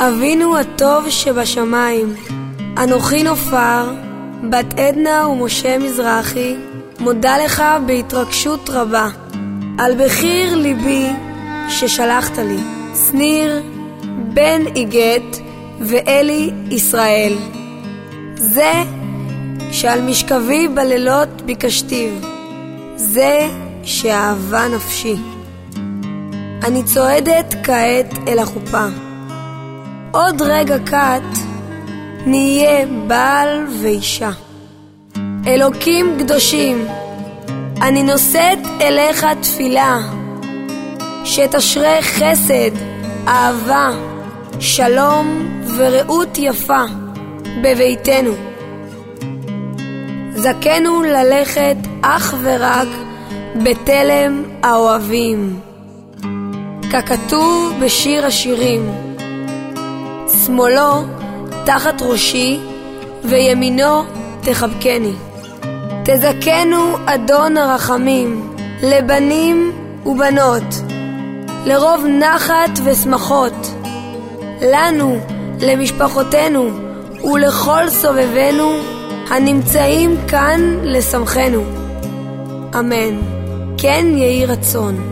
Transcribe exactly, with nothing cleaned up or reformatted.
אבינו הטוב שבשמיים, אנוכי נופר, בת עדנה ומשה מזרחי, מודה לך בהתרגשות רבה על בחיר ליבי ששלחת לי, שניר בן איגט ואלי ישראל. זה שעל משכבי בלילות ביקשתיו, זה שאהבה נפשי. אני צועדת כעת אל החופה, עוד רגע קט נהיה בעל ואישה. אלוקים קדושים, אני נושאת אליך תפילה, שתשרה חסד, אהבה, שלום ורעות יפה בביתנו. זכנו ללכת אך ורק בתלם האוהבים, ככתוב בשיר השירים, שמאלו תחת ראשי וימינו תחבקני. תזכנו אדון הרחמים לבנים ובנות, לרוב נחת ושמחות, לנו, למשפחותינו ולכל סובבנו הנמצאים כאן לשמחנו. אמן. כן יהי רצון.